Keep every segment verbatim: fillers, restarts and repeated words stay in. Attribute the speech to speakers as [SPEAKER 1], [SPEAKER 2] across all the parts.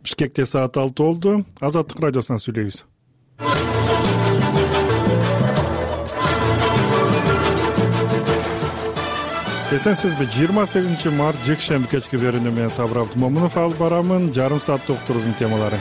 [SPEAKER 1] Бишкекте саат алты болду. Азаттык радиосунан сүйлөйбүз. Эсенсизби? жыйырма сегизинчи март жекшемби кечки берүүнү менен Сабыр Абдымомунов алып барамын. Жарым саат докторубуздун темалары.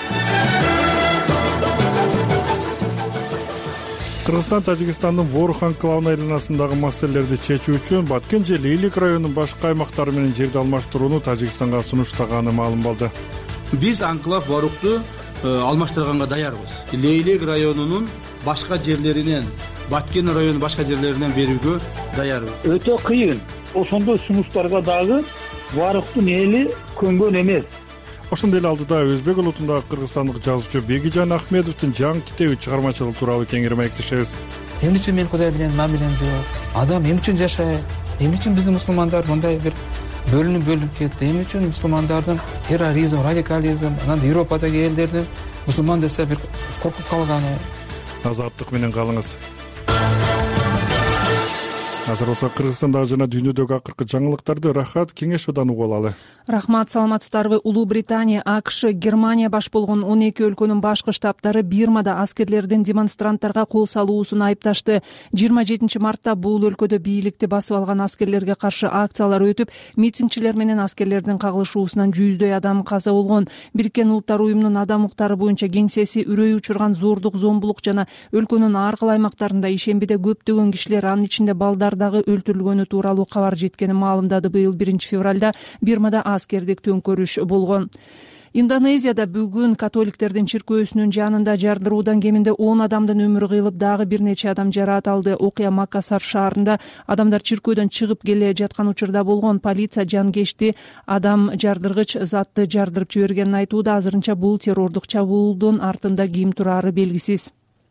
[SPEAKER 1] Кыргызстан Тажикстандын Ворух анклавына айланасындагы маселелерди чечүү үчүн Баткен же Лейлик районунун башка аймактары менен жерди алмаштырууну Тажикстанга сунуштаганы маалым болду.
[SPEAKER 2] Биз анклав Ворухту алмаштырганга даярбыз. Лейлик районунун башка жерлеринен, Баткен районунун башка жерлеринен берүүгө даярбыз.
[SPEAKER 3] Өтө кыйын. Ошондой сунуштарга дагы Ворухтун эли көнгөн эмес.
[SPEAKER 1] Ошондой эле алдыда өзбек улутундагы кыргызстандык жазуучу Бегижан Ахмедовдун жаңы китеби чыгармачылыгы тууралуу кеңири маектешебиз.
[SPEAKER 4] Эмне үчүн мен Кудай менен мамилем жок? Адам эмне үчүн жашайт? Эмне үчүн биздин мусулмандар мындай бир бөлүнүп бөлүнүп кетти? Эмне үчүн мусулмандардын терроризм, радикализм, анан Европадагы элдердин мусулман десе бир коркуп калганы?
[SPEAKER 1] Азаттык менен калыңыз. Азыр болсо Кыргызстандагы жана дүйнөдөгү акыркы жаңылыктарды Рахат Кеңешовдон угуп алалы.
[SPEAKER 5] Рахмат, саламатсыздарбы? Улуу Британия, АКШ, Германия баш болгон он эки өлкөнүн башкы штабтары Бирмада аскерлердин демонстранттарга кол салуусун айыпташты. жыйырма жетинчи мартта бул өлкөдө бийликти басып алган аскерлерге каршы акциялар өтүп, митингчилер менен аскерлердин кагылышуусунан жүздөй адам каза болгон. Бириккен Улуттар уюмунун адам укуктары боюнча кеңсеси үрөй учурган зордук, зомбулук жана өлкөнүн ар кыл аймактарында ишембиде көптөгөн кишилер, анын ичинде балдар дагы өлтүрүлгөнү тууралуу кабар жеткенин маалымдады. Быйыл биринчи февралда Бирмада аскердик төңкөрүш болгон. Индонезияда бүгүн католиктердин чиркөөсүнүн жанында жардыруудан кеминде он адамдын өмүрү кыйылып, дагы бир нече адам жараат алды. Окуя Макасар шаарында адамдар чиркөөдөн чыгып келе жаткан учурда болгон. Полиция жанкечти адам жардыргыч затты жардырып жибергенин айтууда. Азырынча бул террордук чабуулдун артында ким турары белгисиз.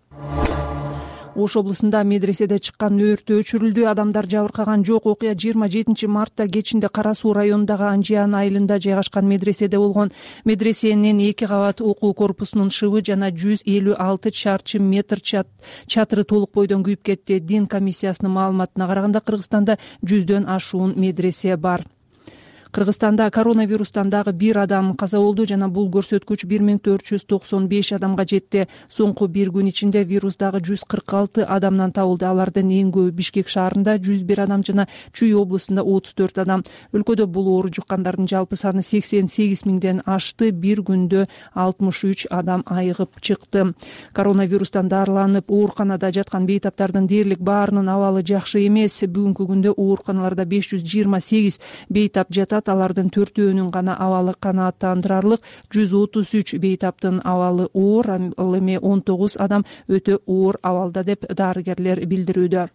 [SPEAKER 5] Ош облусунда медреседе чыккан өрт өчүрүлдү. Адамдар жабыркаган жок. Окуя жыйырма жетинчи мартта кечинде Кара Суу районундагы Анжиан айылында жайгашкан медреседе болгон. Медресенин эки кабат окуу корпусунун шыбы жана жүз элүү алты чарчы метр чатыры толук бойдон күйүп кетти. Дин комиссиясынын маалыматына караганда Кыргызстанда жүздөн ашуун медресе бар. Кыргызстанда коронавирустан дагы бир адам каза болду жана бул көрсөткүч бир миң төрт жүз токсон беш адамга жетти. Соңку бир күн ичинде вирус дагы жүз кырк алты адамдан табылды. Алардын эң көбү Бишкек шаарында жүз бир адам жана Чүй облусунда отуз төрт адам. Өлкөдө бул оору жуккандардын жалпы саны сексен сегиз миңден ашты. Бир күндө алтымыш үч адам айыгып чыкты. Коронавирустан дарыланып ооруканада жаткан бейтаптардын дээрлик баарынын абалы жакшы эмес. Бүгүнкү күндө ооруканаларда беш жүз жыйырма сегиз бейтап жатат. Алардын төртөөнүн гана абалы канааттандырарлык. жүз отуз үч бейтаптын абалы оор, ал эми он тогуз адам өтө оор абалда деп дарыгерлер билдирүүдө.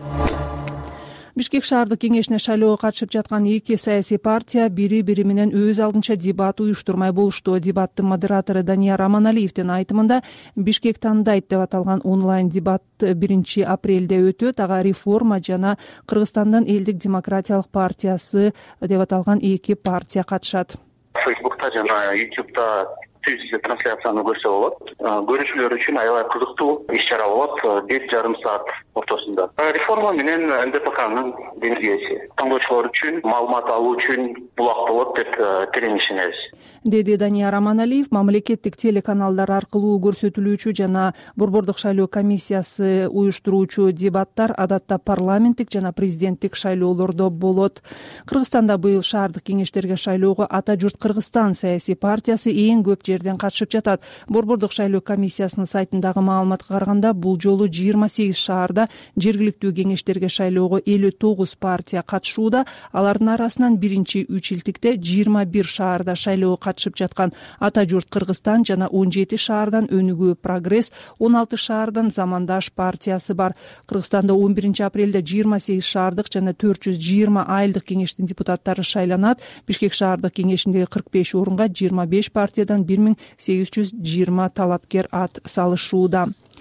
[SPEAKER 5] Бишкек шаардык кеңешине шайлоого катышып жаткан эки саясий партия бири-бири менен өз алдынча дебат уюштурмай болушту. Дебаттын модератору Данияр Аманалиевдин айтымында Бишкек тандайт деп аталган онлайн дебат биринчи апрелде өтөт. Ага реформа жана Кыргызстандын элдик демократиялык партиясы деп аталган эки партия катышат.
[SPEAKER 6] Фейсбукта жана ютубта түз трансляцияны көрсө болот. Көрүүчүлөр үчүн аябай кызыктуу иш-чара болот. бир жарым саат ортосунда. Реформа менен эн дэ пэ канын бензиеси. Тыңдоочулар үчүн маалымат алуу үчүн булак болот деп тирешинебиз,
[SPEAKER 5] деди Данияр Аманалиев. Мамлекеттик телеканалдар аркылуу көрсөтүлүүчү жана Борбордук шайлоо комиссиясы уюштуруучу дебаттар адатта парламенттик жана президенттик шайлоолордо болот. Кыргызстанда быйыл шаардык кеңештерге шайлоого Ата журт Кыргызстан саясий партиясы эң көп жерден катышып жатат. Борбордук шайлоо комиссиясынын сайтындагы маалыматка караганда бул жолу жыйырма сегиз шаарда жергиликтүү кеңештерге шайлоого элүү тогуз партия катышууда. Алардын арасынан биринчи үчилтикте жыйырма бир шаарда шайлоого катышып жаткан Ата журт Кыргызстан жана он жети шаардан Өнүгүү Прогресс, он алты шаардан Замандаш партиясы бар. Кыргызстанда он биринчи апрелде жыйырма сегиз шаардык жана төрт жүз жыйырма айылдык кеңештин депутаттары шайланат. Бишкек шаардык кеңешиндеги кырк беш орунга жыйырма беш партиядан бир миң сегиз жүз жыйырма талапкер ат салышууда.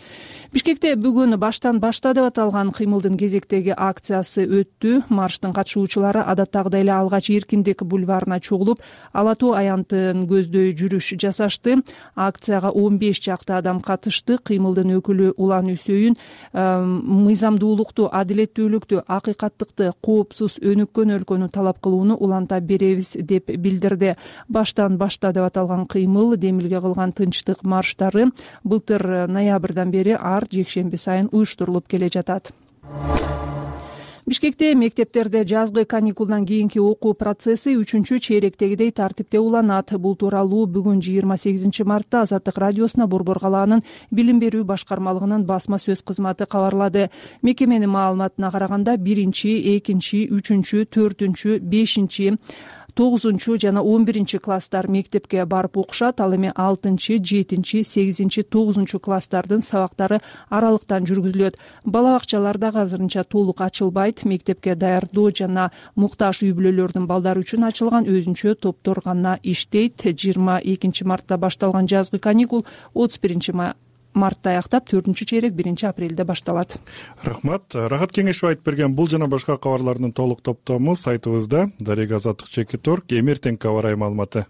[SPEAKER 5] Бишкекте бүгүн баштан башта деп аталган кыймылдын кезектеги акциясы өттү. Марштын катышуучулары адаттагыдай эле алгач Эркиндик бульварына чогулуп, Ала тоо аянтын көздөй жүрүш жасашты. Акцияга он беш чакты адам катышты. Кыймылдын өкүлү Улан Үсөйүн мыйзамдуулукту, адилеттүүлүктү, акыйкаттыкты, коопсуз өнүккөн өлкөнү талап кылууну уланта беребиз деп билдирди. Баштан башта деп аталган кыймыл демилге кылган тынчтык марштары былтыр ноябрдан бери ар жекшемби сайын уюштурулуп келе жатат. Бишкекте мектептерде жазгы каникулдан кийинки окуу процесси үчүнчү чейректегидей тартипте уланат. Бул тууралуу бүгүн жыйырма сегизинчи мартта Азаттык радиосуна Борбор калаанын билим берүү башкармалыгынын басма сөз кызматы кабарлады. Мекеменин маалыматына караганда биринчи, экинчи, үчүнчү, төртүнчү, бешинчи, тогузунчу жана он биринчи класстар мектепке барып окушат. Ал эми алтынчы, жетинчи, сегизинчи, тогузунчу класстардын сабактары аралыктан жүргүзүлөт. Бала бакчалар дагы азырынча толук ачылбайт. Мектепке даярдоо жана муктаж үй бүлөлөрдүн балдары үчүн ачылган өзүнчө топтор гана иштейт. жыйырма экинчи мартта башталган жазгы каникул отуз биринчи мартта аяктап, төртүнчү чейрек биринчи апрелде башталат.
[SPEAKER 1] Рахмат. Рахат Кеңешов айтып берген бул жана башка кабарлардын толук топтому сайтыбызда. Дарега Азаттык чекит орг эмертең кабар ай маалыматы.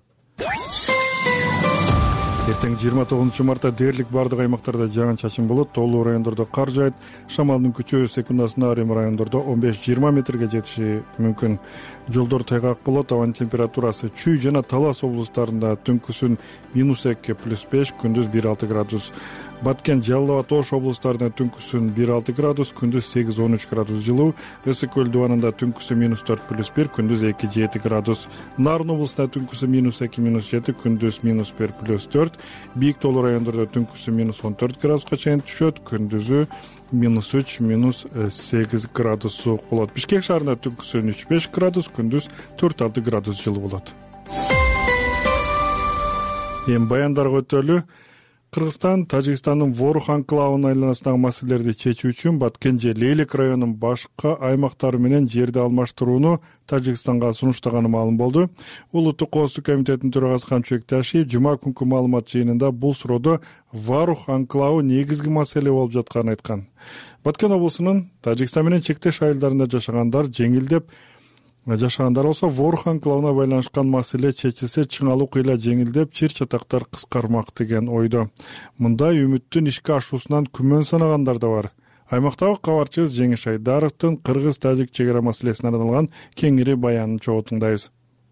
[SPEAKER 1] Эртең жыйырма тогузунчу мартта дээрлик бардык аймактарда жаан чачын болот. Тоолуу райондордо кар жаайт. Шамалдын күчөө секундасына айрым райондордо он беш жыйырма метрге жетиши мүмкүн. Жолдор тайгак болот. Абанын температурасы Чүй жана Талас облустарында түнкүсүн минус эки плюс беш, күндүз бир алты градус. Баткен, Жалал абад, Ош облустарында түнкүсүн бир алты градус, күндүз сегиз он үч градус жылуу. Ысык көл дубанында түнкүсү минус төрт плюс бир, күндүз эки жети градус. Нарын облустунда түнкүсү минус эки минус жети, күндүз минус бир плюс төрт. Бийик тоолуу райондордо түнкүсү минус он төрт градуска чейин түшөт, күндүзү минус үч минус сегиз градус суук болот. Бишкек шаарында түнкүсү үч беш градус, күндүз төрт алты градус жылуу болот. Эми баяндарга өтөлү. Кыргызстан Тажикстандын Ворух анклавынын айланасындагы маселелерди чечүү үчүн Баткен же Лейлик районунун башка аймактары менен жерди алмаштырууну Тажикстанга сунуштаганы маалым болду. Улуттук коопсуздук комитетинин төрагасы Камчыбек Ташиев жума күнкү маалымат жыйынында бул суроодо Ворух анклавы негизги маселе болуп жатканын айткан. Баткен облусунун Тажикстан менен чектеш айылдарында жашагандар жеңилдеп жашагандар болсо, Ворух анклавына байланышкан маселе чечилсе, чыңалуу кыйла жеңилдеп, чыр чатактар кыскармак деген ойдо. Мындай үмүттүн ишке ашуусунан күмөн санагандар да бар. Аймактагы кабарчыбыз Жеңиш Айдаровдун кыргыз-тажик чек ара маселесине арналган кеңири баянын чогуу тыңдайбыз.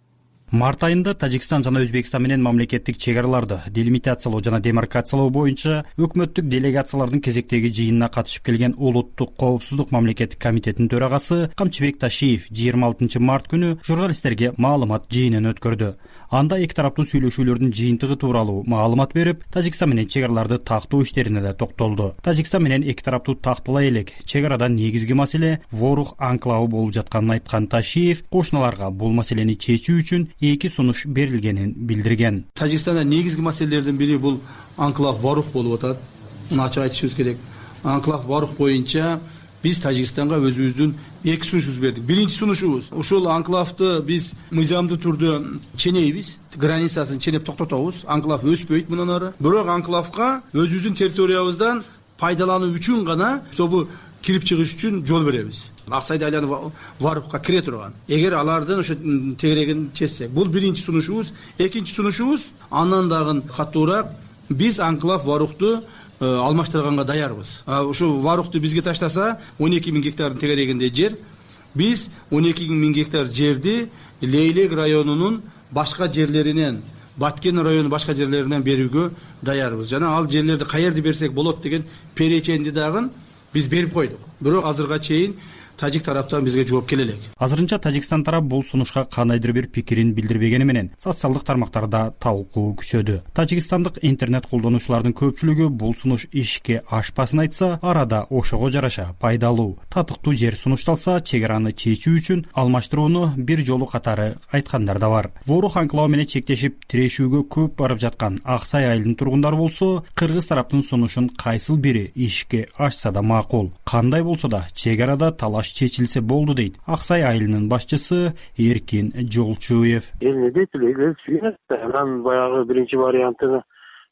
[SPEAKER 7] Март айында Тажикстан жана Өзбекстан менен мамлекеттик чек араларды делимитациялоо жана демаркациялоо боюнча өкмөттүк делегациялардын кезектеги жыйынына катышып келген Улуттук коопсуздук мамлекеттик комитетинин төрагасы Камчыбек Ташиев жыйырма алтынчы март күнү журналисттерге маалымат жыйынын өткөрдү. Анда эки тараптуу сүйлөшүүлөрдүн жыйынтыгы тууралуу маалымат берип, Тажикстан менен чек араларды тактоо иштерине да токтолду. Тажикстан менен эки тараптуу такталай элек чек арада негизги маселе Ворух анклавы болуп жатканын айткан Ташиев кошуналарга бул маселени чечүү үчүн эки сунуш берилгенин билдирген.
[SPEAKER 2] Тажикстанда негизги маселелердин бири бул анклав Ворух болуп атат. Муну ачык айтышыбыз керек. Анклав Ворух боюнча биз Тажикстанга өзүбүздүн эки сунушубуз бердик. Биринчи сунушубуз ушул анклавды биз мыйзамдуу түрдө ченейбиз, границасын ченеп токтотобуз. Анклав өспөйт мындан ары. Бирок анклавга өзүбүздүн территориябыздан пайдалануу үчүн гана собу кирип чыгыш үчүн жол беребиз. Аксайды айланып Варухка кире турган. Эгер алардын ошо тегерегин чечсек, бул биринчи сунушубуз. Экинчи сунушубуз андан дагы катуураак, биз анклав Варухту алмаштырганга даярбыз. Ушу Варухту бизге таштаса он эки миң гектардын тегерегинде жер. Биз он эки миң гектар жерди Лейлек районунун башка жерлеринен, Баткен районунун башка жерлеринен берүүгө даярбыз. Жана ал жерлерди каерде берсек болот деген переченди дагы биз берип койдук. Бирок азырга чейин Тажик тараптан бизге жооп келе элек.
[SPEAKER 7] Азырынча Тажикстан тарап бул сунушка кандайдыр бир пикирин билдирбегени менен социалдык тармактарда талкуу күчөдү. Тажикстандык интернет колдонуучулардын көпчүлүгү бул сунуш ишке ашпасын айтса, арада ошого жараша пайдалуу, татыктуу жер сунушталса, чек араны чечүү үчүн алмаштырууну бир жолу катары айткандар да бар. Ворух анклавы менен чектешип тирешүүгө көп барып жаткан Аксай айылынын тургундары болсо, кыргыз тараптын сунушун кайсыл бири ишке ашса да макул. Кандай болсо да чек арада талаш чечилсе болду дейт Аксай айылынын башчысы Эркин Жолчуев.
[SPEAKER 8] Эле дейт эле анан баягы биринчи вариантыны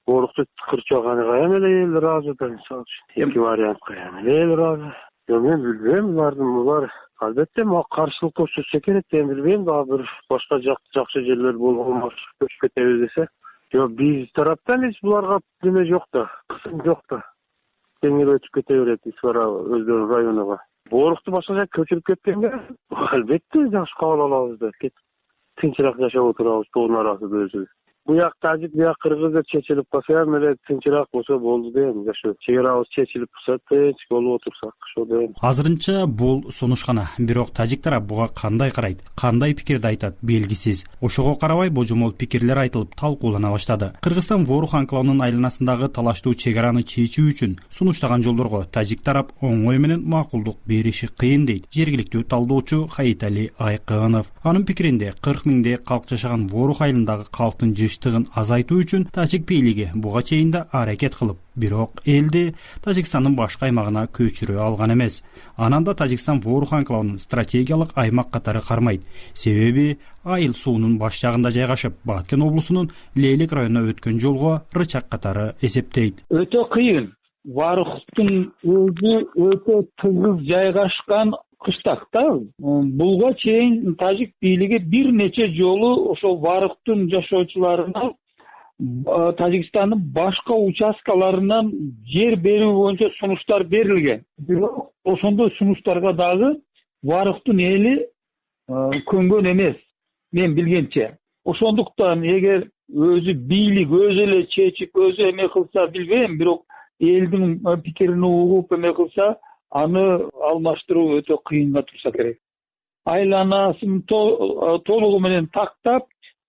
[SPEAKER 8] Ворукту кырчаганы каян эле эл ыраазы да, мисалы үчүн эки вариант каян эле эл ыраазы. Мен билбейм, булардын булар албетте мага каршылык көрсөтсө керек, мен билбейм, дагы бир башка жакшы жерлер болгон көчүп кетебиз десе. Жок, биз тараптан эч буларга неме жок да, кысым жок да. Кеңири өтүп кете берет Исвара өздөрүнүн районуна. Борукту башка жака көчүрүп кеткенге албетте жакшы кабыл алабыз да. Тынчыраак жашап отурабыз тоонун арасында өзүбүз. Буяк тажик, буяк кыргыз деп чечилип калса эле тынчыраак болсо болду дейм. Жашоо чек чечилип турса, тынч болуп отурсак, ошо дейм.
[SPEAKER 7] Азырынча бул сунуш гана, бирок тажик тарап буга кандай карайт, кандай пикирди айтат белгисиз. Ошого карабай божомол пикирлер айтылып, талкуулана баштады. Кыргызстан Ворух анклавынын айланасындагы талаштуу чек араны чечүү үчүн сунуштаган жолдорго тажик тарап оңой менен макулдук бериши кыйын дейт жергиликтүү талдоочу Хаитали Айкынов. Анын пикиринде кырк миңдей калк жашаган Ворух айылындагы калктын жыштыгын азайтуу үчүн тажик бийлиги буга чейин да аракет кылып, бирок элди Тажикстандын башка аймагына көчүрө алган эмес. Анан да Тажикстан Ворух анклавынын стратегиялык аймак катары кармайт. Себеби айыл суунун баш жагында жайгашып, Баткен облусунун Лейлек районуна өткөн жолго рычак катары эсептейт.
[SPEAKER 3] Өтө кыйын. Варухтун өзү өтө тыгыз жайгашкан кыштак да. Буга чейин тажик бийлиги бир нече жолу ошол Варухтун жашоочуларына Тажикстандын башка участкаларынан жер берүү боюнча сунуштар берилген. Бирок ошондой сунуштарга дагы Варухтун эли көнгөн эмес, мен билгенче. Ошондуктан эгер өзү бийлик өзү эле чечип, өзү эме кылса билбейм, бирок элдин пикирин угуп эме кылса, аны алмаштыруу өтө кыйынга турса керек. Айланасын толугу менен тактап,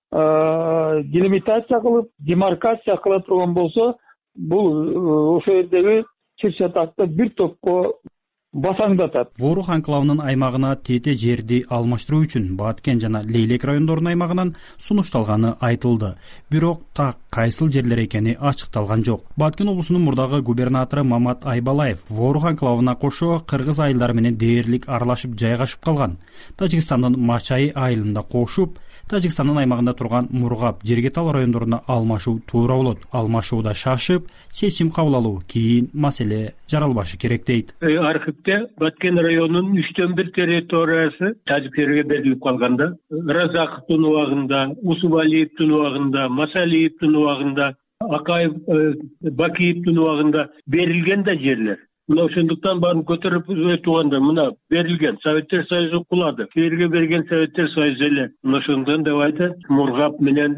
[SPEAKER 3] делимитация кылып, демаркация кыла турган болсо, бул ошол жердеги чыр-чатакты бир топко басаңдатат.
[SPEAKER 7] Ворух анклавынын аймагына тете жерди алмаштыруу үчүн Баткен жана Лейлек райондорунун аймагынан сунушталганы айтылды. Бирок так кайсыл жерлер экени ачыкталган жок. Баткен облусунун мурдагы губернатору Мамат Айбалаев Ворух анклавына кошо кыргыз айылдары менен дээрлик аралашып жайгашып калган. Тажикстандын Мачай айылында кошуп, Тажикстандын аймагында турган Мургап, Жергетал райондоруна алмашуу туура болот. Алмашууда шашып, чечим кабыл алуу кийин маселе жаралбашы керек дейт.
[SPEAKER 9] Архивде Баткен районунун үчтөн бир территориясы тажиктерге берилип калганда, Разаковдун убагында, Усубалиевдин убагында, Масалиевдин убагында, Акаев, Бакиевдин убагында берилген да жерлер. Мына ошондуктан баарын көтөрүп өтүганда мына берилген Советтер Союзу кулады. Кээрге берген Советтер Союзу эле. Мына ошондон деп айтат, Мургап менен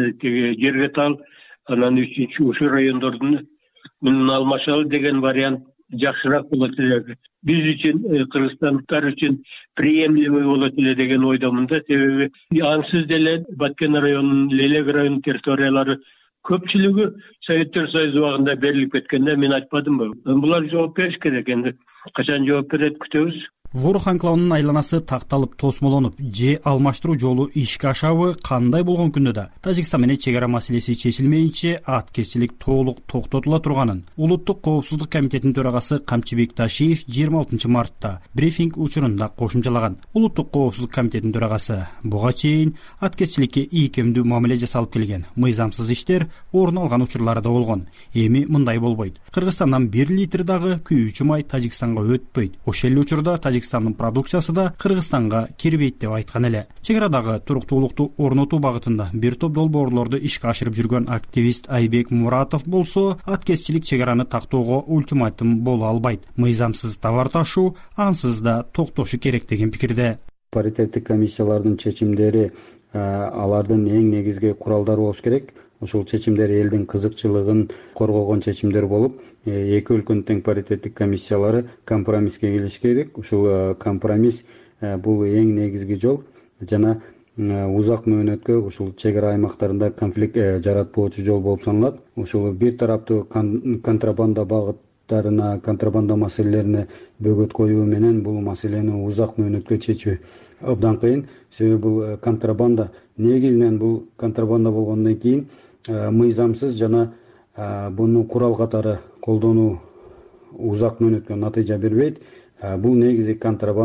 [SPEAKER 9] Жергетал анан үчүнчү ушул райондордун менен алмашалы деген вариант жакшыраак болот эле. Биз үчүн, кыргызстандыктар үчүн приемлемый болот эле деген ойдомун да. Себеби ансыз деле Баткен районунун, Лейлек районунун территориялары көпчүлүгү Советтер Союзу убагында берилип кеткенде мен айтпадымбы? Булар жооп бериш керек, энди качан жооп берет күтөбүз.
[SPEAKER 7] Ворух анклавынын айланасы такталып тосмолонуп, же алмаштыруу жолу ишке ашабы кандай болгон күндө да Тажикстан менен чек ара маселеси чечилмейинче аткезчилик толук токтотула турганын Улуттук коопсуздук комитетинин төрагасы Камчыбек Ташиев жыйырма алтынчы мартта брифинг учурунда кошумчалаган. Улуттук коопсуздук комитетинин төрагасы буга чейин аткезчиликке ийкемдүү мамиле жасалып келген, мыйзамсыз иштер орун алган учурлары да болгон. Эми мындай болбойт. Кыргызстандан бир литр дагы күйүүчү май Тажикстанга өтпөйт. Ошол эле учурда Тажикстандын продукциясы да Кыргызстанга кирбейт деп айткан эле. Чек арадагы туруктуулукту орнотуу багытында бир топ долбоорлорду ишке ашырып жүргөн активист Айбек Муратов болсо, аткезчилик чек араны тактоого ультиматум боло албайт. Мыйзамсыз товар ташуу ансыз да токтошу керек деген пикирде.
[SPEAKER 10] Паритеттик комиссиялардын чечимдери алардын эң негизги куралдары болуш керек. Ошол чечимдер элдин кызыкчылыгын коргогон чечимдер болуп, эки өлкөнүн тең паритеттик комиссиялары компромисске келиш керек. Ушул компромисс бул эң негизги жол жана узак мөөнөткө ушул чек ара аймактарында конфликт жаратпоочу жол болуп саналат. Ушул бир тараптуу контрабанда багыттарына, контрабанда маселелерине бөгөт коюу менен бул маселени узак мөөнөткө чечүү абдан кыйын. Себеби бул контрабанда негизинен бул контрабанда болгондон кийин мыйзамсыз жана буну курал катары колдонуу узак мөөнөткө натыйжа бербейт. Бул негизи контрабанда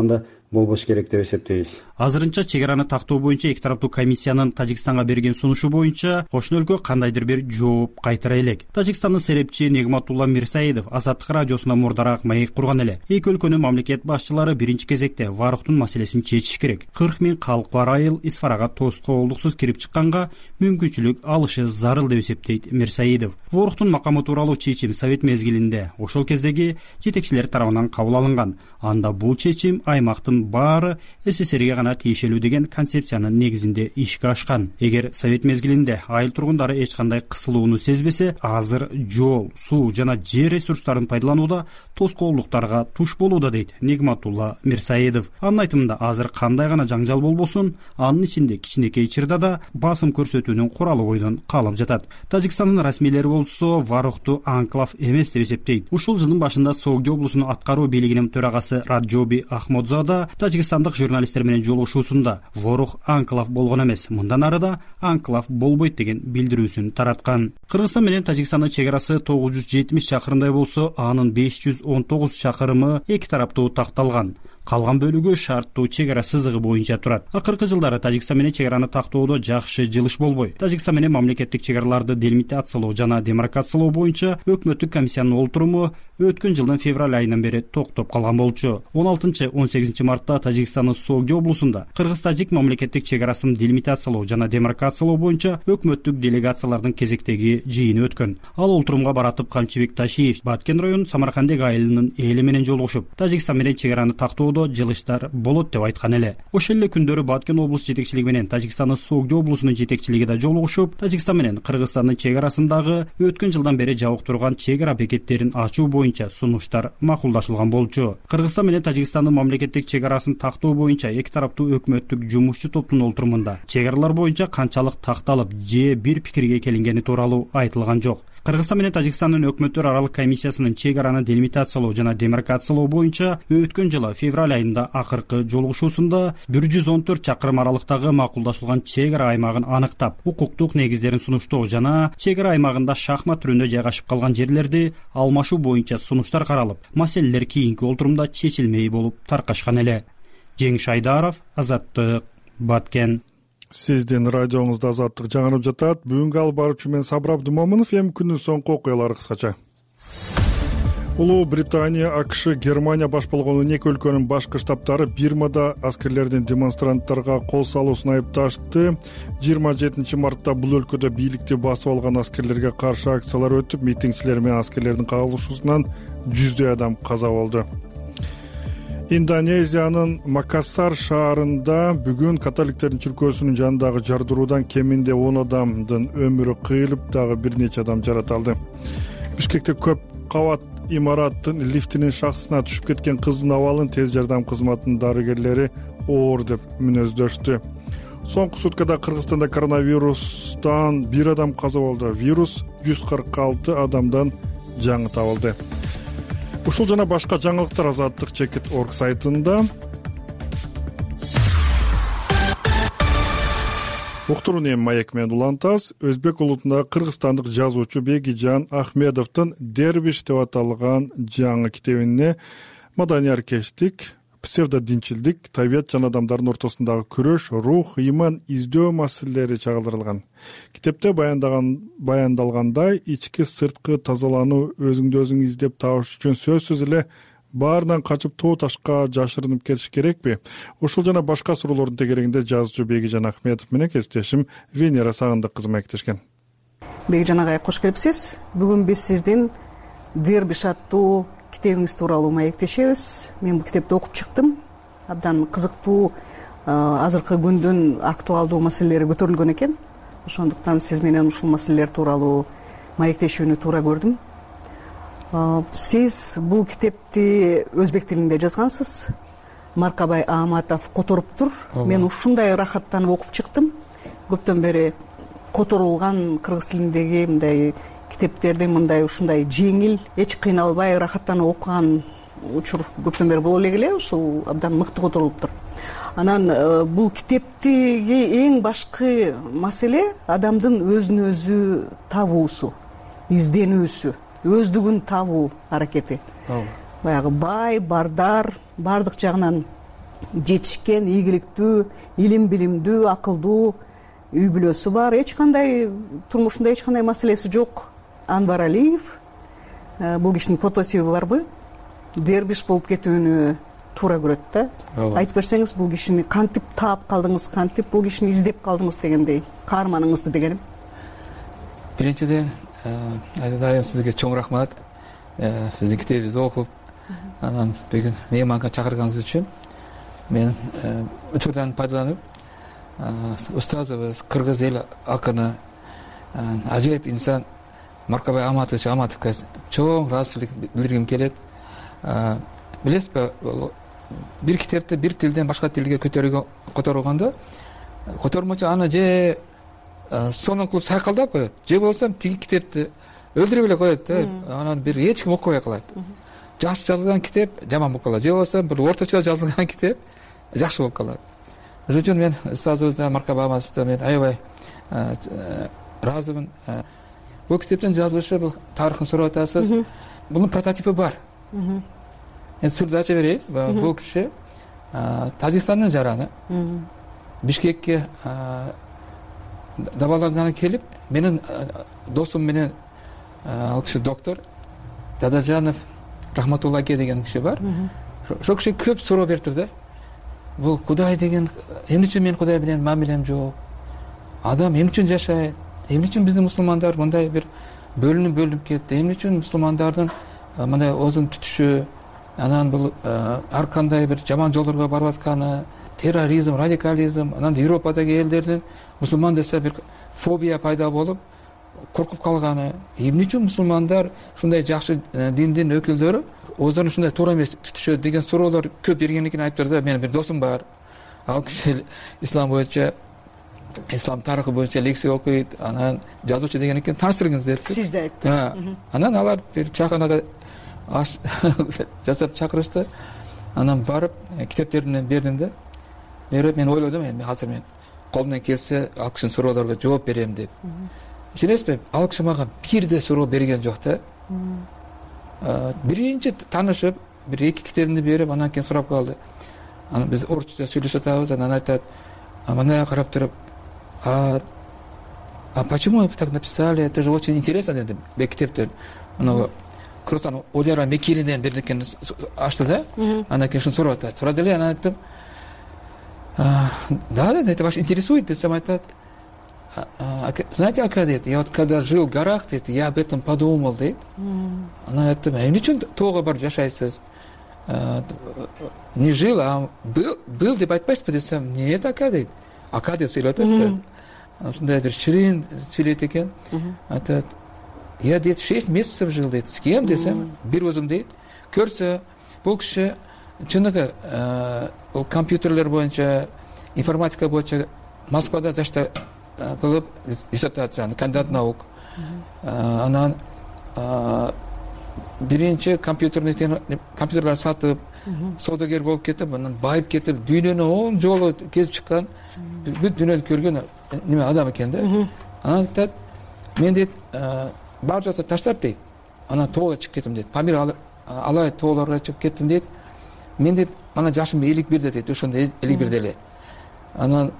[SPEAKER 10] болбош керек деп эсептейбиз.
[SPEAKER 7] Азырынча чек араны тактоо боюнча эки тараптуу комиссиянын Тажикстанга берген сунушу боюнча кошуна өлкө кандайдыр бир жооп кайтара элек. Тажикстандын серепчи Негматулла Мирсаидов Азаттык радиосуна мурдараак маек курган эле. Эки өлкөнүн мамлекет башчылары биринчи кезекте Варуктун маселесин чечиш керек. кырк миң калк бар айыл Исфарага тоскоолдуксуз кирип чыкканга мүмкүнчүлүк алышы зарыл деп эсептейт Мирсаидов. Воруктун макамы тууралуу чечим совет мезгилинде ошол кездеги жетекчилер тарабынан кабыл алынган. Анда бул чечим аймактын баары СССРге гана тиешелүү деген концепциянын негизинде ишке ашкан. Эгер совет мезгилинде айыл тургундары эч кандай кысылууну сезбесе, азыр жол, суу жана жер ресурстарын пайдаланууда тоскоолдуктарга туш болууда дейт Негматулла Мирсаидов. Анын айтымында азыр кандай гана жаңжал болбосун, анын ичинде кичинекей чырда да басым көрсөтүүнүн куралы бойдон калып жатат. Тажикстандын расмийлери болсо Варукту анклав эмес деп эсептейт. Ушул жылдын башында Согди облусунун аткаруу бийлигинин төрагасы Раджоби Ахмодзада тажикстандык журналисттер менен жолугушуусунда Ворух анклав болгон эмес, мындан ары да анклав болбойт деген билдирүүсүн тараткан. Кыргызстан менен Тажикстандын чек арасы тогуз жүз жетимиш чакырымдай болсо, анын беш жүз он тогуз чакырымы эки тараптуу такталган. Калган бөлүгү шарттуу чек ара сызыгы боюнча турат. Акыркы жылдары Тажикстан менен чек араны тактоодо жакшы жылыш болбой. Тажикстан менен мамлекеттик чек араларды делимитациялоо жана демаркациялоо боюнча өкмөттүк комиссиянын олтуруму өткөн жылдын февраль айынан бери токтоп калган болчу. он алтынчы он сегизинчи мартта Тажикстандын Согди облусунда кыргыз-тажик мамлекеттик чек арасын делимитациялоо жана демаркациялоо боюнча өкмөттүк делегациялардын кезектеги жыйыны өткөн. Ал олтурумга Баратып Камчыбек Ташиев Баткен районунун Самаркандек айылынын эли менен жолугушуп, Тажикстан менен чек араны тактоо жылыштар болот деп айткан эле. Ошол эле күндөрү Баткен облус жетекчилиги менен Тажикстандын Согди облусунун жетекчилиги да жолугушуп, Тажикстан менен Кыргызстандын чек арасындагы өткөн жылдан бери жабык турган чек ара бекеттерин ачуу боюнча сунуштар макулдашылган болчу. Кыргызстан менен Тажикстандын мамлекеттик чек арасын тактоо боюнча эки тараптуу өкмөттүк жумушчу топтун олтурумунда чек аралар боюнча канчалык такталып же бир пикирге келингени тууралуу айтылган жок. Кыргызстан менен Тажикстандын өкмөттөр аралык комиссиясынын чек араны делимитациялоо жана демаркациялоо боюнча өткөн жылы февраль айында акыркы жолугушуусунда бир жүз он төрт чакырым аралыктагы макулдашылган чек ара аймагын аныктап, укуктук негиздерин сунуштоо жана чек ара аймагында шахмат түрүндө жайгашып калган жерлерди алмашуу боюнча сунуштар каралып, маселелер кийинки олтурумда чечилмей болуп таркашкан эле. Жеңиш Айдаров, Азаттык, Баткен.
[SPEAKER 1] Сиздин радионузда Азаттык жаңырып жатат. Бүгүнкү алып баруучу мен Сабыр Абдымомунов. Эми күндүн соңку окуялары кыскача. Улуу Британия, АКШ, Германия баш болгон он эки өлкөнүн башкы штабтары Бирмада аскерлердин демонстранттарга кол салуусун айыпташты. жыйырма жетинчи мартта бул өлкөдө бийликти басып алган аскерлерге каршы акциялар өтүп, митингчилер менен аскерлердин кагылышуусунан жүздөй адам каза болду. Индонезиянын Макассар шаарында бүгүн католиктердин чиркөөсүнүн жанындагы жардыруудан кеминде он адамдын өмүрү кыйылып, дагы бир нече адам жаратылды. Бишкекте көп кабат имараттын лифтинин шахсына түшүп кеткен кыздын абалын тез жардам кызматынын дарыгерлери оор деп мүнөздөштү. Соңку суткада Кыргызстанда коронавирустан бир адам каза болду. Вирус жүз кырк алты адамдан жаңы табылды. Ушул жана башка жаңылыктар Азаттык чекит точка орг сайтында. Уктурууну эми маек менен улантабыз. Өзбек улутундагы кыргызстандык жазуучу Бегижан Ахмедовдун Дербиш деп аталган жаңы китебине маданияркештик, псевдодинчилдик, табият жана адамдардын ортосундагы күрөш, рух, иман издөө маселелери чагылдырылган. Китепте баяндаган баяндалгандай, ички сырткы тазалануу, өзүңдү өзүң издеп табыш үчүн сөзсүз эле баарынан качып тоо ташка жашырынып кетиш керекпи? Ушул жана башка суроолордун тегерегинде жазуучу Бегижан Ахмедов менен кесиптешим Венера Сагындык кызы маектешкен.
[SPEAKER 11] Бегижан агай, кош келипсиз. Бүгүн биз сиздин Дербиш аттуу китебиңиз тууралуу маектешебиз. Мен бул китепти окуп чыктым. Абдан кызыктуу, азыркы күндүн актуалдуу маселелери көтөрүлгөн экен. Ошондуктан сиз менен ушул маселелер тууралуу маектешүүнү туура көрдүм. Сиз бул китепти өзбек тилинде жазгансыз. Маркабай Ааматов которуптур. Мен ушундай рахаттанып окуп чыктым. Көптөн бери которулган кыргыз тилиндеги мындай китептерди мындай ушундай жеңил, эч кыйналбай рахаттанып окуган учур көптөн бери боло элек эле. Ушул абдан мыкты которулуптур. Анан бул китептеги эң башкы маселе адамдын өзүн өзү табуусу, изденүүсү, өздүгүн табуу аракети. Баягы бай, бардар, бардык жагынан жетишкен, ийгиликтүү, илим билимдүү, акылдуу үй бүлөсү бар. Эч кандай турмушунда эч кандай маселеси жок. Анвар Алиев, бул кишинин прототиби барбы? Дербиш болуп кетүүнү туура көрөт да. Айтып берсеңиз, бул кишини кантип таап калдыңыз, кантип бул кишини издеп калдыңыз дегендей, каарманыңызды дегеним.
[SPEAKER 4] Биринчиден, айдайым сизге чоң рахмат. Биздин китебибизди окуп, анан бүгүн мейманга чакырганыңыз үчүн. Мен учурдан пайдаланып, устазыбыз, кыргыз эл акыны, ажайып инсан Маркабай Аматович Аматовго чоң ыраазычылык билдиргим келет. Билесизби, бир китепти бир тилден башка тилге көтөргөндө, котормочу аны же сонун кылып сайкалдап коет, же болбосо тиги китепти өлтүрүп эле коет да. Анан бир эч ким окубай калат. Жакшы жазылган китеп жаман болуп калат, же болбосо бир орточо жазылган китеп жакшы болуп калат. Ошон үчүн мен устазыбыздан Маркабай Аматовичтен мен аябай ыраазымын. Бул китептин жазылышы, бул тарыхын сурап атасыз. Бунун прототипи бар. Мен сырды ача берейин. Бул киши Тажикстандын жараны. Бишкекке дабаланганга келип, менин досум менен, ал киши доктор Дадажанов Рахматуллаке деген киши бар. Ошол киши көп суроо бериптир да. Бул Кудай деген, эмне үчүн мен Кудай менен мамилем жок? Адам эмне үчүн жашайт? Эмне үчүн биздин мусулмандар мындай бир бөлүнүп бөлүнүп кетти? Эмне үчүн мусулмандардын мындай оозун түтүшү, анан бул ар кандай бир жаман жолдорго барып атканы, терроризм, радикализм, анан Европадагы элдердин мусулман десе бир фобия пайда болуп, коркуп калганы. Эмне үчүн мусулмандар ушундай жакшы диндин өкүлдөрү оозун ушундай туура эмес түтүшөт деген суроолор көп бергендигин айтыптыр да. Менин бир досум бар. Ал киши ислам боюнча, ислам тарыхы боюнча лекция окуйт, анан жазуучу деген экен, тааныштыргыңыз депти.
[SPEAKER 11] Сиз да айттыңыз.
[SPEAKER 4] Анан алар бир чайханага аш жасап чакырышты. Анан барып китептерди менен бердим да. Берип мен ойлодум, эми азыр мен колумдан келсе ал кишинин суроолорго жооп берем деп. Ишенесизби, ал киши мага бир да суроо берген жок да. Биринчи таанышып, бир эки китебимди берип, анан кийин сурап калды. Анан биз орусча сүйлөшүп атабыз, анан айтат, мына карап туруп, а а почему вы так написали? Это же очень интересно дедим. Бе китептер. Анан Кыргызстан Оляра Мекириден бердикени ачты да. Анан кийин ушуну сурап атат. Сурады эле, анан айттым, да, да, это вас интересует, десем, айтат. Знаете, ака, дейт, я вот когда жил в горах, дейт, я об этом подумал, дейт. Анан айттым, эмне үчүн тоого барып жашайсыз? Не жил, а был, был деп айтпайсызбы десем, нет, ака, дейт. Ака деп сүйлөп атат. Ушундай бир ширин сүйлөйт экен. Айтат, я, дейт, шесть месяцев жил, дейт. С кем десем, бир өзүм, дейт. Көрсө, бул киши чыныгы бул компьютерлер боюнча, информатика боюнча Москвада жашта кылып диссертацияны, кандидат наук. Анан биринчи компьютерный компьютерлер сатып, саудагер болуп кетип, анан байып кетип, дүйнөнү он жолу кезип чыккан, бүт дүйнөнү көргөн неме адам экен да. Анан айтат, мен, дейт, бар жакты таштап, дейт, анан тоого чыгып кеттим, дейт. Памир алай тоолорго чыгып кеттим, дейт. Мен, дейт, ана жашым элүү бирде, дейт, ошондо элүү бирде эле. Анан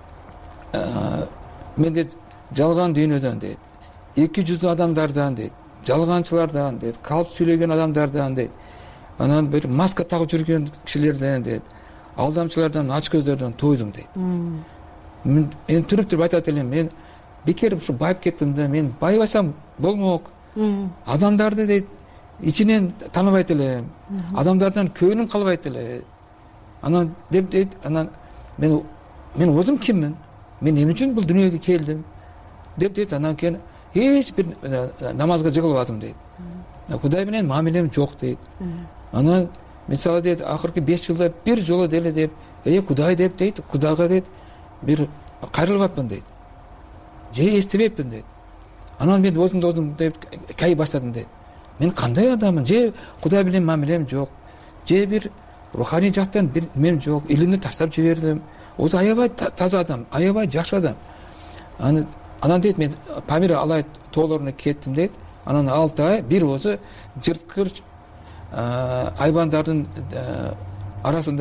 [SPEAKER 4] мен, дейт, жалган дүйнөдөн, дейт, эки жүздүү адамдардан, дейт, жалганчылардан, дейт, калп сүйлөгөн адамдардан, дейт, анан бир маска тагып жүргөн кишилерден, дейт, алдамчылардан, ач көздөрдөн тойдум, дейт. Мен туруп туруп айтат элем, мен бекер ушу байып кеттим да, мен байбасам болмок. Адамдарды, дейт, ичинен тааныбайт элем, адамдардан көңүлүм калбайт эле. Анан деп, дейт, анан мен мен өзүм киммин? Мен эмне үчүн бул дүйнөгө келдим? Деп, дейт, анан кийин эч бир намазга жыгылып атым, дейт. Кудай менен мамилем жок, дейт. Анан мисалы, дейт, акыркы беш жылда бир жолу деле, деп, э Кудай деп, дейт, Кудайга, дейт, бир кайрылбапмын, дейт. Же эстебеппин, дейт. Анан мен өзүмдү өзүм деп кай баштадым, дейт. Мен кандай адаммын? Же Кудай менен мамилем жок, же бир руханий жактан бир мен жок, илимди таштап жибердим. Өзү аябай таза адам, аябай жакшы адам. Анан анан дейт, мен Памир алай тоолоруна кеттим, дейт. Анан алты ай бир өзү жырткыч айбандардын арасында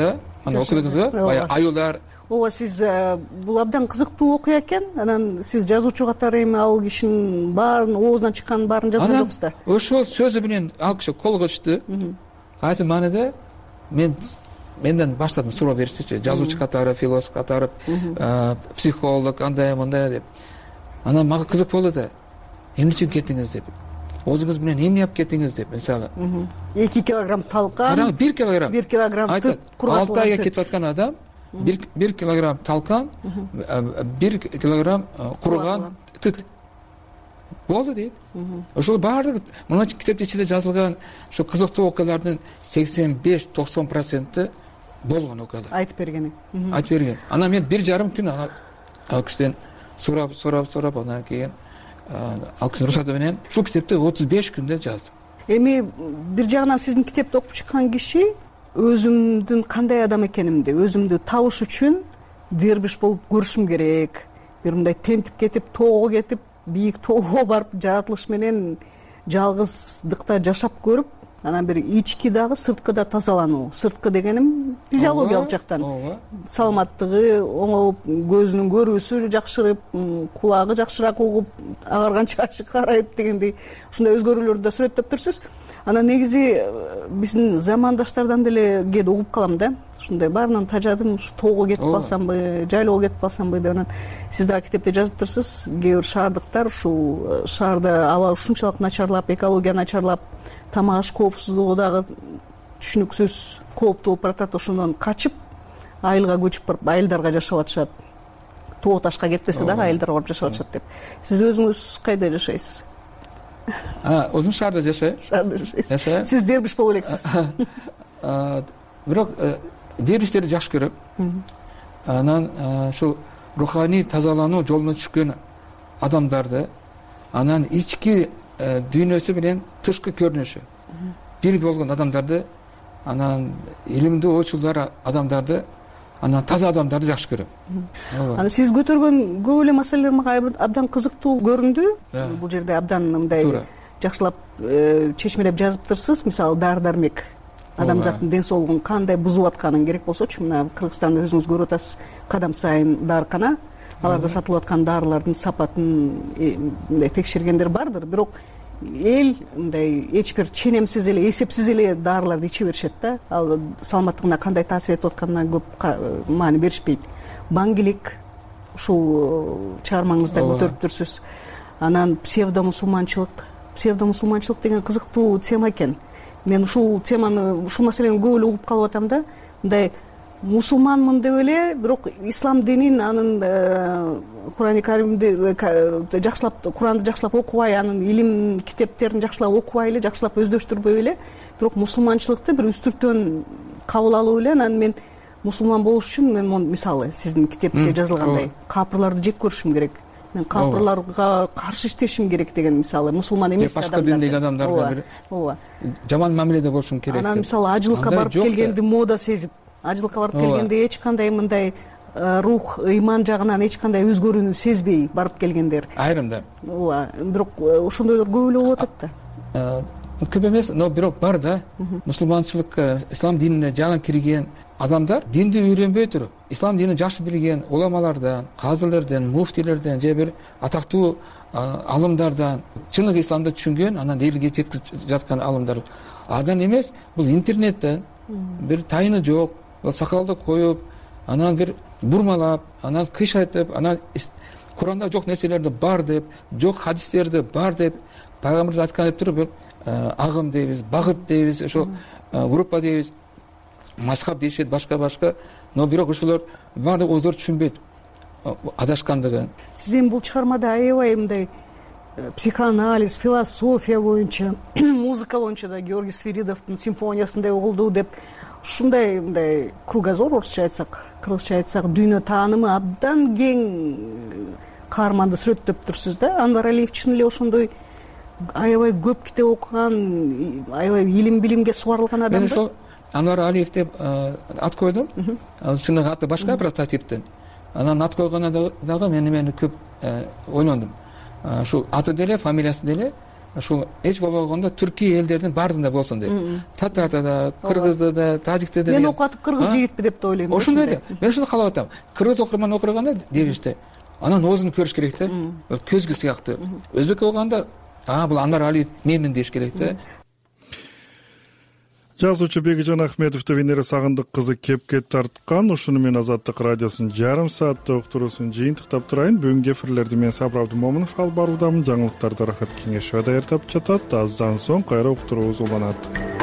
[SPEAKER 4] аны окудуңузбу? Баягы аюулар.
[SPEAKER 11] ооба, сиз бул абдан кызыктуу окуя экен. Анан сиз жазуучу катары эми ал кишинин баарын оозунан чыкканын баарын жазган жоксуз да?
[SPEAKER 4] Ошол сөзү менен ал киши колго түштү. Кайсы мааниде мен менден баштадым суроо беришчи, жазуучу катары, философ катары, психолог, андай мындай деп. Анан мага кызык болду да. Эмне үчүн кеттиңиз деп. Өзүңүз менен эмне алып кеттиңиз деп, мисалы.
[SPEAKER 11] эки килограмм талкан.
[SPEAKER 4] Караң, бир килограмм.
[SPEAKER 11] бир килограмм түт кургатылган.
[SPEAKER 4] алты айга кетип аткан адам бир килограмм талкан, бир килограмм курган түт. Болду дейт. Ошол баардыгы мына китептин ичинде жазылган ушу кызыктуу окуялардын сексен беш токсон проценти болгон окуялар.
[SPEAKER 11] Айтып бергени.
[SPEAKER 4] Айтып берген. Анан мен бир жарым күн ал кишиден сурап, сурап, сурап, анан кийин ал кишинин уруксаты менен ушул китепти отуз беш күндө жаздым.
[SPEAKER 11] Эми бир жагынан сиздин китепти окуп чыккан киши өзүмдүн кандай адам экенимди, өзүмдү табыш үчүн дербиш болуп көрүшүм керек. Бир мындай тентип кетип, тоого кетип, бийик тоого барып, жаратылыш менен жалгыздыкта жашап көрүп, анан бир ички дагы, сырткы да тазалануу. Сырткы дегеним физиологиялык жактан. Саламаттыгы оңолуп, көзүнүн көрүүсү жакшырып, кулагы жакшыраак угуп, агарган чачы карайып дегендей ушундай өзгөрүүлөрдү да сүрөттөп турсуз. Анан негизи биздин замандаштардан деле кээде угуп калам да. Ушундай баарынан тажадым, ушу тоого кетип калсамбы, жайлоого кетип калсамбы деп. Анан сиз дагы китепте жазып турсуз, кээ бир шаардыктар ушул шаарда аба ушунчалык начарлап, экология начарлап, тамак аш коопсуздугу дагы түшүнүксүз кооптуу болуп баратат. Ошондон качып айылга көчүп барып айылдарга жашап атышат. Тоо ташка кетпесе дагы айылдарга барып жашап атышат деп. Сиз өзүңүз кайда жашайсыз?
[SPEAKER 4] А, өзүм шаарда жашайм.
[SPEAKER 11] Шаарда жашайсыз. Сиз дербиш боло элексиз.
[SPEAKER 4] Бирок дербиштерди жакшы көрөм. Анан ушул руханий тазалануу жолуна түшкөн адамдарды, анан ички дүйнөсү менен тышкы көрүнүшү бир болгон адамдарды, анан илимдүү ойчулдар адамдарды, анан таза адамдарды жакшы көрөм.
[SPEAKER 11] Анан сиз көтөргөн көп эле маселелер мага абдан кызыктуу көрүндү. Бул жерде абдан мындай жакшылап чечмелеп жазыптырсыз. Мисалы дары дармек, адамзаттын ден соолугун кандай бузуп атканын, керек болсочу мына Кыргызстанда өзүңүз көрүп атасыз, кадам сайын дарыкана, аларда сатылып аткан дарылардын сапатын мындай текшергендер бардыр. Бирок эл мындай эч бир ченемсиз эле, эсепсиз эле дарыларды иче беришет да. Ал саламаттыгына кандай таасир этип атканына көп маани беришпейт. Баңгилик ушул чыгармаңызда көтөрүп турсуз. Анан псевдомусулманчылык, псевдомусулманчылык деген кызыктуу тема экен. Мен ушул теманы, ушул маселени көп эле угуп калып атам да. Мындай мусулманмын деп эле, бирок ислам динин, анын Курани Каримди жакшылап, Куранды жакшылап окубай, анын илим китептерин жакшылап окубай эле, жакшылап өздөштүрбөй эле, бирок мусулманчылыкты бир үстүртөн кабыл алып эле, анан мен мусулман болуш үчүн мен мисалы сиздин китепте жазылгандай капырларды жек көрүшүм керек. Мен капырларга каршы иштешим керек деген, мисалы мусулман эмес
[SPEAKER 4] адамдар. Башка диндеги адамдарга бир ооба. Жаман мамиледе болушум керек.
[SPEAKER 11] Анан мисалы ажылыкка барып келгенди мода сезип, ажылыкка барып келгенде эч кандай мындай рух, ыйман жагынан эч кандай өзгөрүүнү сезбей барып келгендер.
[SPEAKER 4] Айрымдар.
[SPEAKER 11] Ооба, бирок ошондойлор көп эле болуп атат
[SPEAKER 4] да. Көп эмес, но бирок бар да. Мусулманчылыкка, ислам динине жаңы кирген адамдар динди үйрөнбөй туруп, ислам динин жакшы билген уламалардан, казылерден, муфтилерден же бир атактуу алымдардан чыныгы исламды түшүнгөн, анан элге жеткизип жаткан алымдар. Адан эмес, бул интернеттен бир тайыны жок, сакалды коюп, анан бир бурмалап, анан кыш айтып, анан Куранда жок нерселерди бар деп, жок хадистерди бар деп, пайгамбар айткан деп туруп, агым дейбиз, багыт дейбиз, ошо группа дейбиз, мазхаб дейишет, башка-башка, но бирок ошолор баардыгы өздөрү түшүнбөйт адашкандыгын.
[SPEAKER 11] Сиз эми бул чыгармада аябай мындай психоанализ, философия боюнча, музыка боюнча да Георгий Свиридовдун симфониясындай болду деп, ушундай мындай кругозор, орусча айтсак, кыргызча айтсак, дүйнө таанымы абдан кең каарманды сүрөттөп турсуз да. Анвар Алиев чын эле ошондой аябай көп китеп окуган, аябай илим билимге сугарылган адам.
[SPEAKER 4] Мен ошол Анвар Алиев деп ат койдум. Чыныгы аты башка прототиптен. Анан ат койгондо дагы мен мени көп ойлондум. Ушул аты деле, фамилиясы деле ушул эч болбогондо түркий элдердин баарында болсун деп, татарда да, кыргызда да, тажикте да.
[SPEAKER 11] Мен окуп атып кыргыз жигитпи деп да ойлойм.
[SPEAKER 4] Ошондой да. Мен ушуну каалап атам. Кыргыз окурман окуганда дебишти. Анан оозун көрүш керек да. Көзгү сыяктуу. Өзбек окуганда, а бул Анвар Алиев менмин деш керек да.
[SPEAKER 1] Жазуучу Бекжан Ахметовду Венера Сагындык кызы кепке тарткан. Ушуну менен Азаттык радиосунун жарым сааттык уктуруусун жыйынтыктап турайын. Бүгүнкү эфирлерди мен Сабыр Абдымомунов алып баруудамын. Жаңылыктарды Рахат Кеңешова даярдап жатат. Аздан соң кайра уктуруубуз уланат.